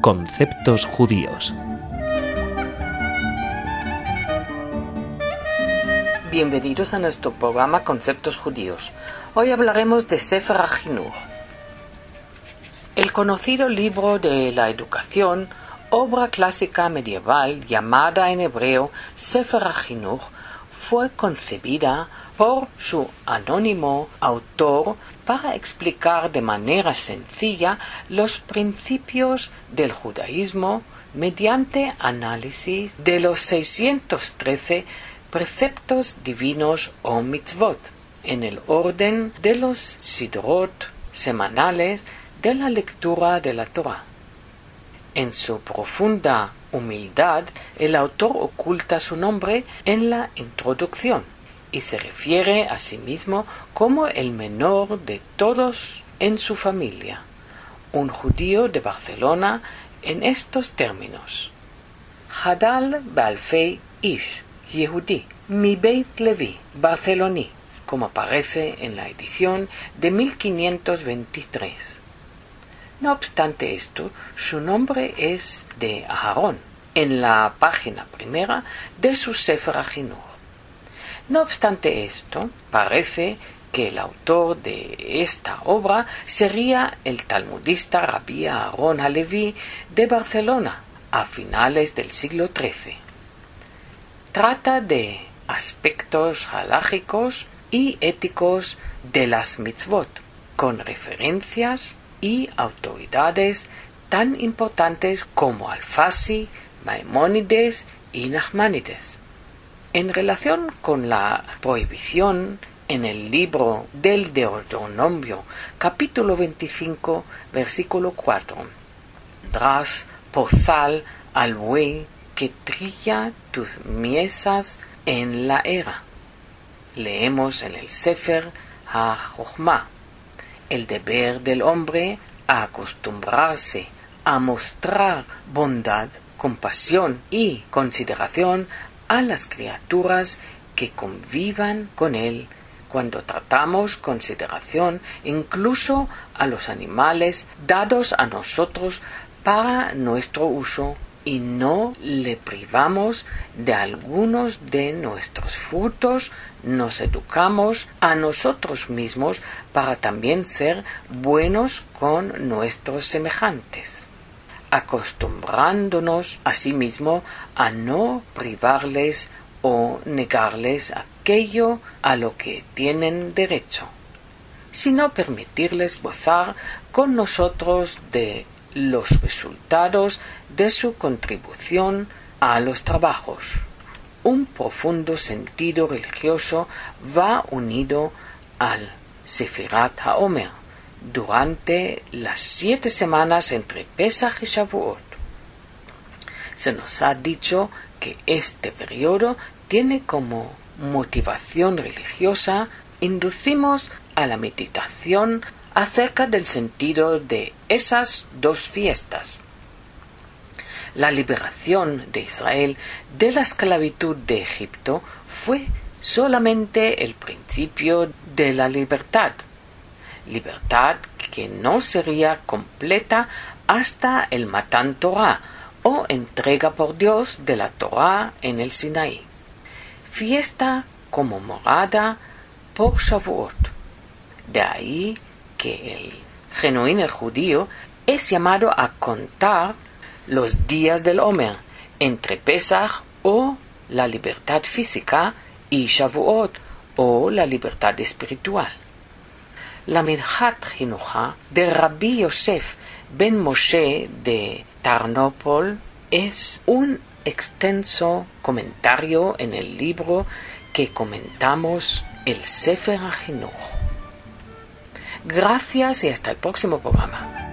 Conceptos judíos. Bienvenidos a nuestro programa Conceptos judíos. Hoy hablaremos de Sefer HaChinuch. El conocido libro de la educación, obra clásica medieval llamada en hebreo Sefer HaChinuch, fue concebida por su anónimo autor para explicar de manera sencilla los principios del judaísmo mediante análisis de los 613 preceptos divinos o mitzvot, en el orden de los sidrot semanales de la lectura de la Torá. En su profunda humildad, el autor oculta su nombre en la introducción y se refiere a sí mismo como el menor de todos en su familia, un judío de Barcelona, en estos términos: Hadal Baalfei Ish, Yehudí, mi Beit Levi, Barceloní, como aparece en la edición de 1523. No obstante esto, su nombre es de Aharón, en la página primera de su Sefer HaChinuch. No obstante esto, parece que el autor de esta obra sería el talmudista Rabbi Aharon HaLevi de Barcelona, a finales del siglo XIII. Trata de aspectos halágicos y éticos de las mitzvot, con referencias y autoridades tan importantes como Alfasi, Maimónides y Nachmanides. En relación con la prohibición en el libro del Deuteronomio, capítulo 25, versículo 4, Dras pozal al buey que trilla tus miesas en la era. Leemos en el Sefer HaJochma: el deber del hombre a acostumbrarse a mostrar bondad, compasión y consideración a las criaturas que convivan con él, cuando tratamos consideración incluso a los animales dados a nosotros para nuestro uso, y no le privamos de algunos de nuestros frutos, nos educamos a nosotros mismos para también ser buenos con nuestros semejantes, acostumbrándonos asimismo a no privarles o negarles aquello a lo que tienen derecho, sino permitirles gozar con nosotros de los resultados de su contribución a los trabajos. Un profundo sentido religioso va unido al Sefirat HaOmer durante las 7 semanas entre Pesach y Shavuot. Se nos ha dicho que este periodo tiene como motivación religiosa, inducimos a la meditación acerca del sentido de esas dos fiestas. La liberación de Israel de la esclavitud de Egipto fue solamente el principio de la libertad que no sería completa hasta el Matan Torah o entrega por Dios de la Torah en el Sinaí, fiesta conmemorada por Shavuot. De ahí que el genuino judío es llamado a contar los días del Omer entre Pesach o la libertad física y Shavuot o la libertad espiritual. La Minhat Chinucha de Rabbi Yosef ben Moshe de Tarnopol es un extenso comentario en el libro que comentamos, el Sefer HaChinuch. Gracias y hasta el próximo programa.